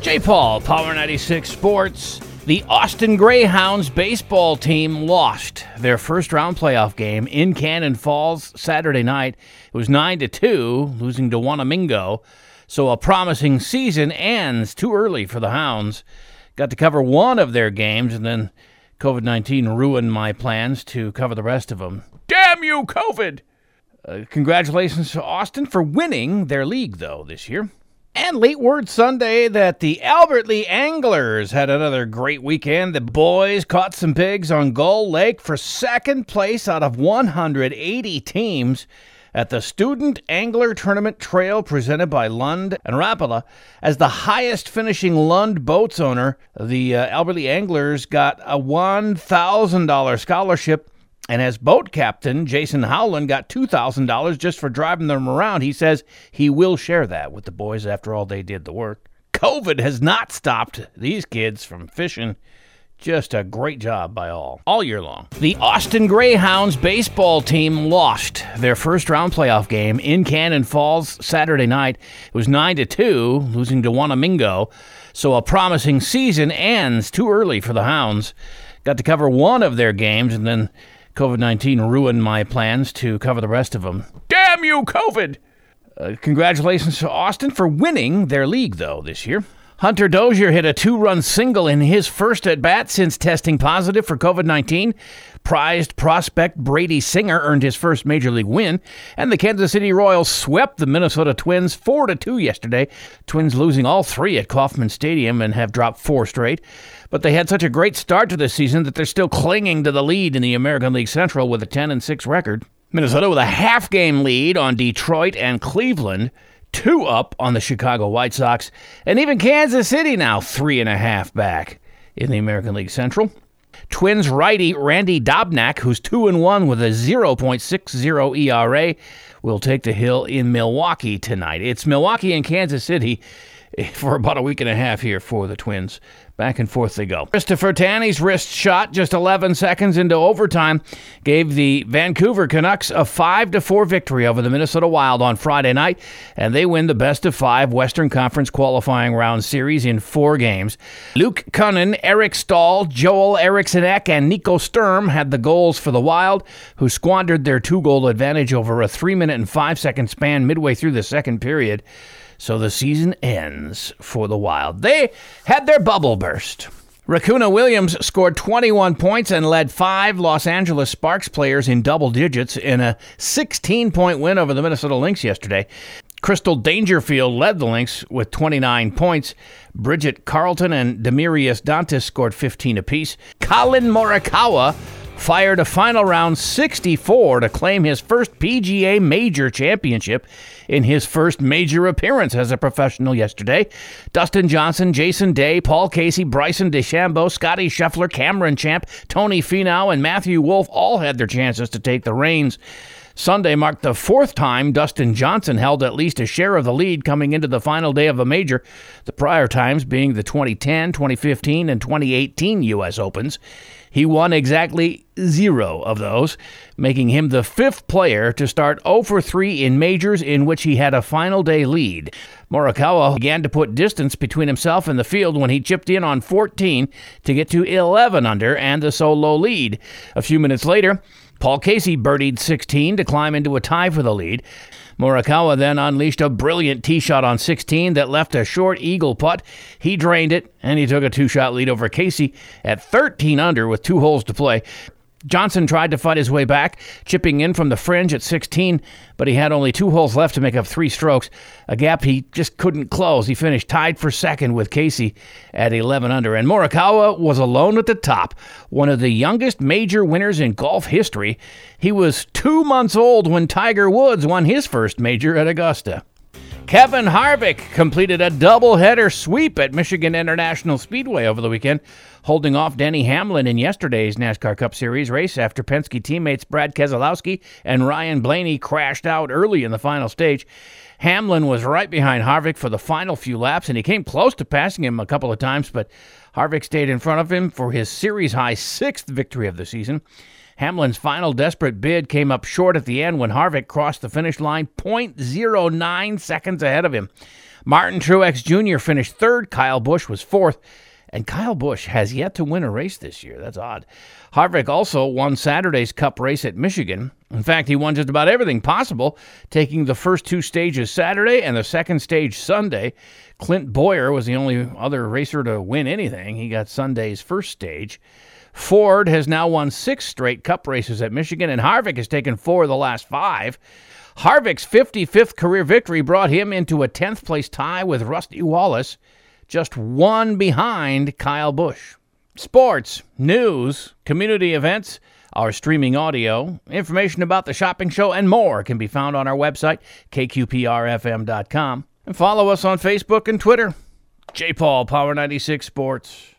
J. Paul, Power 96 Sports. The Austin Greyhounds baseball team lost their first-round playoff game in Cannon Falls Saturday night. It was 9-2, losing to Wanamingo. So a promising season ends too early for the Hounds. Got to cover one of their games, and then COVID-19 ruined my plans to cover the rest of them. Damn you, COVID! Congratulations to Austin for winning their league, though, this year. And late word Sunday that the Albert Lea Anglers had another great weekend. The boys caught some pigs on Gull Lake for second place out of 180 teams at the Student Angler Tournament Trail presented by Lund and Rapala. As the highest finishing Lund boats owner, the Albert Lea Anglers got a $1,000 scholarship. And as boat captain, Jason Howland got $2,000 just for driving them around. He says he will share that with the boys after all they did the work. COVID has not stopped these kids from fishing. Just a great job by all year long. The Austin Greyhounds baseball team lost their first-round playoff game in Cannon Falls Saturday night. It was 9-2, losing to Wanamingo. So a promising season ends too early for the Hounds. Got to cover one of their games, and then COVID-19 ruined my plans to cover the rest of them. Damn you, COVID! Congratulations to Austin for winning their league, though, this year. Hunter Dozier hit a 2-run single in his first at-bat since testing positive for COVID-19. Prized prospect Brady Singer earned his first Major League win, and the Kansas City Royals swept the Minnesota Twins 4-2 yesterday. Twins losing all three at Kauffman Stadium and have dropped 4 straight. But they had such a great start to the season that they're still clinging to the lead in the American League Central with a 10-6 record. Minnesota with a half-game lead on Detroit and Cleveland, 2 up on the Chicago White Sox, and even Kansas City now 3.5 back in the American League Central. Twins righty Randy Dobnak, who's 2-1 with a 0.60 ERA, will take the hill in Milwaukee tonight. It's Milwaukee and Kansas City for about a week and a half here for the Twins. Back and forth they go. Christopher Tanny's wrist shot just 11 seconds into overtime gave the Vancouver Canucks a 5-4 victory over the Minnesota Wild on Friday night, and they win the best-of-5 Western Conference qualifying round series in 4 games. Luke Kunin, Eric Stahl, Joel Eriksson-Ek, and Nico Sturm had the goals for the Wild, who squandered their 2-goal advantage over a 3-minute and 5-second span midway through the second period. So the season ends for the Wild. They had their bubble burst. Racuna Williams scored 21 points and led 5 Los Angeles Sparks players in double digits in a 16-point win over the Minnesota Lynx yesterday. Crystal Dangerfield led the Lynx with 29 points. Bridget Carlton and Demirius Dantas scored 15 apiece. Colin Morikawa fired a final round 64 to claim his first PGA Major championship in his first major appearance as a professional yesterday. Dustin Johnson, Jason Day, Paul Casey, Bryson DeChambeau, Scotty Scheffler, Cameron Champ, Tony Finau, and Matthew Wolff all had their chances to take the reins. Sunday marked the 4th time Dustin Johnson held at least a share of the lead coming into the final day of a major, the prior times being the 2010, 2015, and 2018 U.S. Opens. He won exactly 0 of those, making him the 5th player to start 0 for 3 in majors in which he had a final day lead. Morikawa began to put distance between himself and the field when he chipped in on 14 to get to 11 under and the solo lead. A few minutes later, Paul Casey birdied 16 to climb into a tie for the lead. Morikawa then unleashed a brilliant tee shot on 16 that left a short eagle putt. He drained it, and he took a 2-shot lead over Casey at 13 under with 2 holes to play. Johnson tried to fight his way back, chipping in from the fringe at 16, but he had only 2 holes left to make up 3 strokes, a gap he just couldn't close. He finished tied for second with Casey at 11 under, and Morikawa was alone at the top, one of the youngest major winners in golf history. He was 2 months old when Tiger Woods won his first major at Augusta. Kevin Harvick completed a doubleheader sweep at Michigan International Speedway over the weekend, holding off Denny Hamlin in yesterday's NASCAR Cup Series race after Penske teammates Brad Keselowski and Ryan Blaney crashed out early in the final stage. Hamlin was right behind Harvick for the final few laps, and he came close to passing him a couple of times, but Harvick stayed in front of him for his series-high 6th victory of the season. Hamlin's final desperate bid came up short at the end when Harvick crossed the finish line 0.09 seconds ahead of him. Martin Truex Jr. finished third. Kyle Busch was fourth. And Kyle Busch has yet to win a race this year. That's odd. Harvick also won Saturday's Cup race at Michigan. In fact, he won just about everything possible, taking the first two stages Saturday and the second stage Sunday. Clint Bowyer was the only other racer to win anything. He got Sunday's first stage. Ford has now won 6 straight Cup races at Michigan, and Harvick has taken 4 of the last 5. Harvick's 55th career victory brought him into a 10th place tie with Rusty Wallace, just 1 behind Kyle Busch. Sports, news, community events, our streaming audio, information about the shopping show, and more can be found on our website, kqprfm.com. And follow us on Facebook and Twitter. J. Paul, Power 96 Sports.